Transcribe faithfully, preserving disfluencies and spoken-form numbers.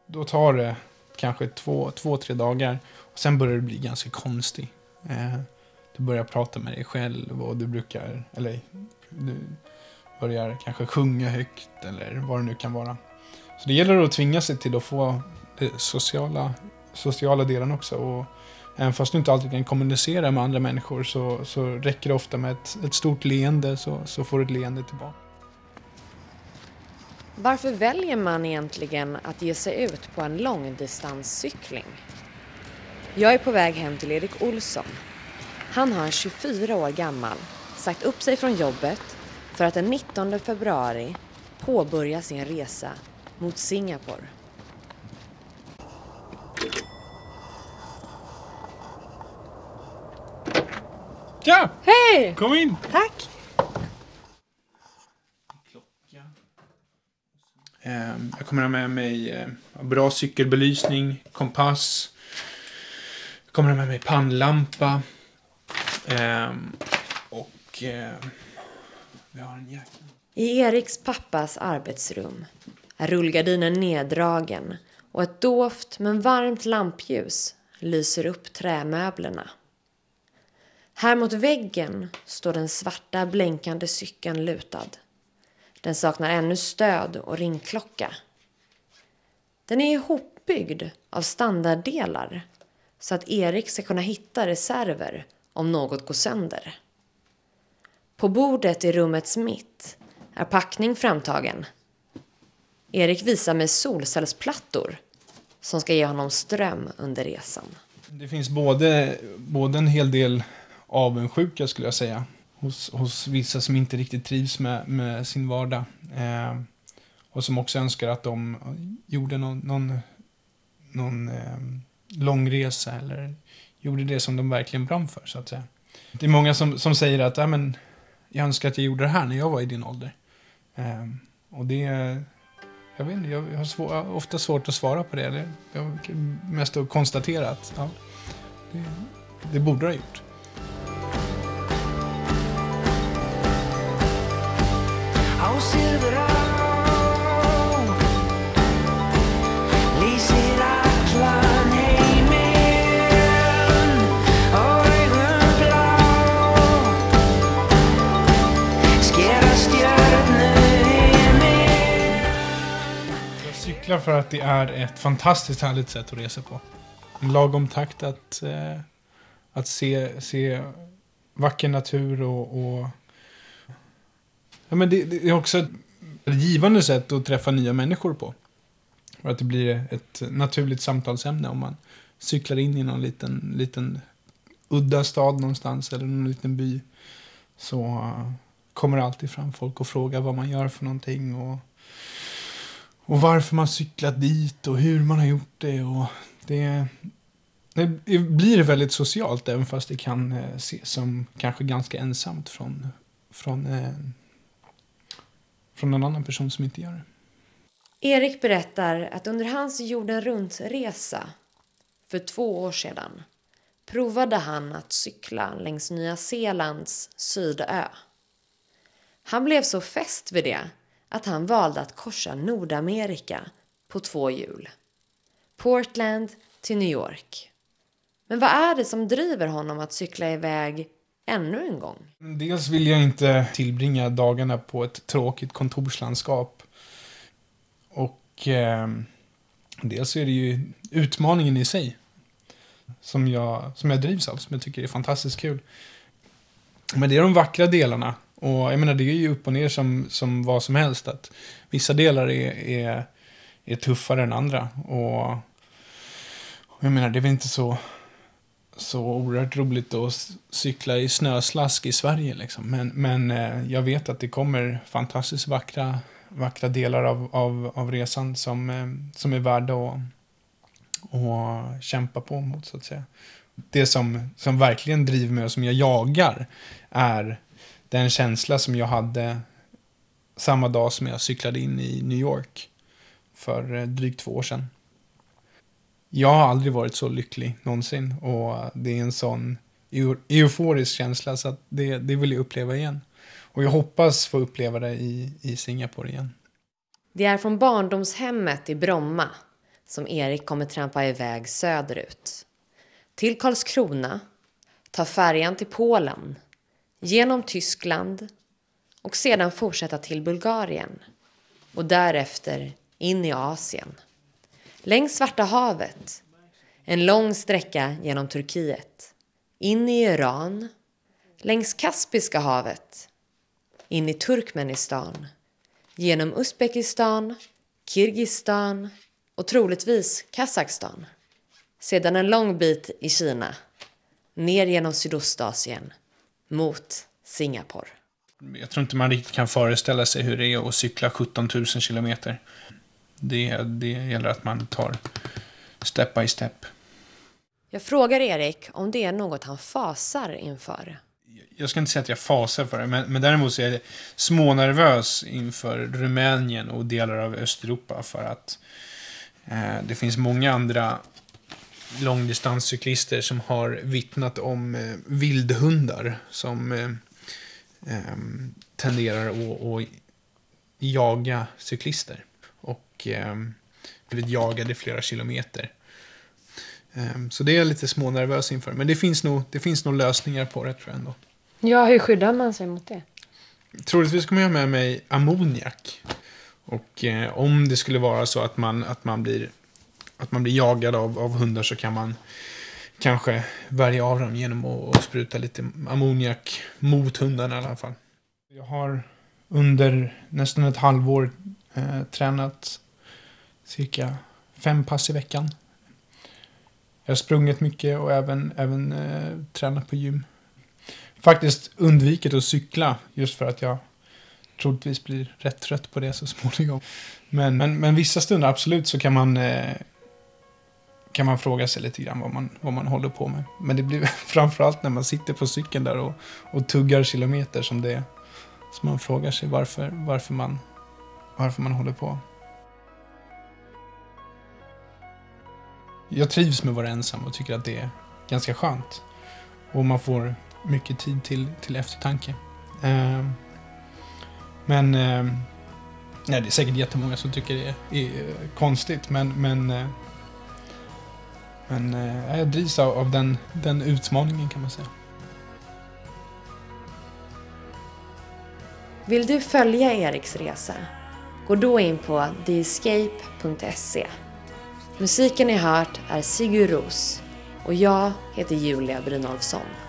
då tar det kanske två, två, tre dagar. Och sen börjar det bli ganska konstigt. Eh, du börjar prata med dig själv och du brukar, eller du börjar kanske sjunga högt eller vad det nu kan vara. Så det gäller att tvinga sig till att få det sociala, sociala delen också. Och även fast du inte alltid kan kommunicera med andra människor så, så räcker det ofta med ett, ett stort leende så, så får du ett leende tillbaka. Varför väljer man egentligen att ge sig ut på en långdistanscykling? Jag är på väg hem till Erik Olsson. Han har tjugofyra år gammal sagt upp sig från jobbet för att den nittonde februari påbörja sin resa mot Singapore. Ja! Hej! Kom in! Tack! Jag kommer ha med mig bra cykelbelysning, kompass. Jag kommer ha med mig pannlampa. Och vi har en jäkla... I Eriks pappas arbetsrum är rullgardinen neddragen och ett dovt men varmt lampljus lyser upp trämöblerna. Här mot väggen står den svarta blänkande cykeln lutad. Den saknar ännu stöd och ringklocka. Den är ihopbyggd av standarddelar så att Erik ska kunna hitta reserver om något går sönder. På bordet i rummets mitt är packning framtagen. Erik visar mig solcellsplattor som ska ge honom ström under resan. Det finns både, både en hel del avundsjuka skulle jag säga. Hos, hos vissa som inte riktigt trivs med, med sin vardag. Eh, och som också önskar att de gjorde någon, någon, någon eh, långresa. Eller gjorde det som de verkligen brann för så att säga. Det är många som, som säger att ja, men, jag önskar att jag gjorde det här när jag var i din ålder. Eh, och det jag vet inte, jag har svår, ofta svårt att svara på det. det jag har mest att konstatera att ja, det, det borde jag ha gjort. Jag cyklar för att det är ett fantastiskt härligt sätt att resa på. En lagom takt att, eh, att se, se vacker natur och, och ja, men det, det är också ett givande sätt att träffa nya människor på. För att det blir ett naturligt samtalsämne om man cyklar in i någon liten, liten udda stad någonstans eller någon liten by. Så uh, kommer alltid fram folk och frågar vad man gör för någonting. Och, och varför man cyklat dit och hur man har gjort det. Och det, det blir väldigt socialt även fast det kan uh, ses som kanske ganska ensamt från... från uh, från en annan person som inte gör det. Erik berättar att under hans jorden runt-resa för två år sedan provade han att cykla längs Nya Zeelands sydö. Han blev så fäst vid det att han valde att korsa Nordamerika på två hjul. Portland till New York. Men vad är det som driver honom att cykla iväg ännu en gång? Dels vill jag inte tillbringa dagarna på ett tråkigt kontorslandskap. Och eh, dels är det ju utmaningen i sig som jag, som jag drivs av, som jag tycker är fantastiskt kul. Men det är de vackra delarna. Och jag menar, det är ju upp och ner som, som vad som helst. Att vissa delar är, är, är tuffare än andra. Och, och jag menar, det är väl inte så... så oerhört roligt att cykla i snöslask i Sverige liksom. Men, men eh, jag vet att det kommer fantastiskt vackra, vackra delar av, av, av resan som, eh, som är värda att, att kämpa på mot så att säga. Det som, som verkligen driver mig och som jag jagar är den känsla som jag hade samma dag som jag cyklade in i New York för eh, drygt två år sedan. Jag har aldrig varit så lycklig någonsin. Och det är en sån euforisk känsla så att det, det vill jag uppleva igen. Och jag hoppas få uppleva det i, i Singapore igen. Det är från barndomshemmet i Bromma som Erik kommer trampa iväg söderut. Till Karlskrona, ta färjan till Polen, genom Tyskland och sedan fortsätta till Bulgarien och därefter in i Asien. Längs Svarta havet, en lång sträcka genom Turkiet, in i Iran, längs Kaspiska havet, in i Turkmenistan, genom Uzbekistan, Kirgistan och troligtvis Kazakstan. Sedan en lång bit i Kina, ner genom Sydostasien, mot Singapore. Jag tror inte man riktigt kan föreställa sig hur det är att cykla sjutton tusen kilometer. Det, det gäller att man tar step by step. Jag frågar Erik om det är något han fasar inför. Jag ska inte säga att jag fasar för det, men, men däremot så är jag smånervös inför Rumänien och delar av Östeuropa för att eh, det finns många andra långdistanscyklister som har vittnat om eh, vildhundar som eh, eh, tenderar att, att jaga cyklister och eh, blivit jagade flera kilometer. Eh, så det är jag lite smånervös inför, men det finns nog, det finns nog lösningar på det, tror jag ändå. Ja, hur skyddar man sig mot det? Troligtvis kommer jag ha med mig ammoniak. Och eh, om det skulle vara så att man, att man, blir, att man blir jagad av, av hundar, så kan man kanske värja av dem genom att, att spruta lite ammoniak mot hundarna i alla fall. Jag har under nästan ett halvår eh, tränat cirka fem pass i veckan. Jag har sprungit mycket och även, även eh, tränat på gym. Faktiskt undvikit att cykla just för att jag troligtvis blir rätt trött på det så småningom. Men, men, men vissa stunder absolut så kan man, eh, kan man fråga sig lite grann vad man, vad man håller på med. Men det blir framförallt när man sitter på cykeln där och, och tuggar kilometer som det är. Så man frågar sig varför, varför, man, varför man håller på. Jag trivs med att vara ensam och tycker att det är ganska skönt. Och man får mycket tid till, till eftertanke. Eh, men eh, nej, det är säkert jättemånga som tycker det är, är konstigt. Men, men, eh, men eh, jag drivs av, av den, den utmaningen, kan man säga. Vill du följa Eriks resa? Gå då in på the escape punkt se. Musiken ni hört är Sigur Ros och jag heter Julia Brynolfsson.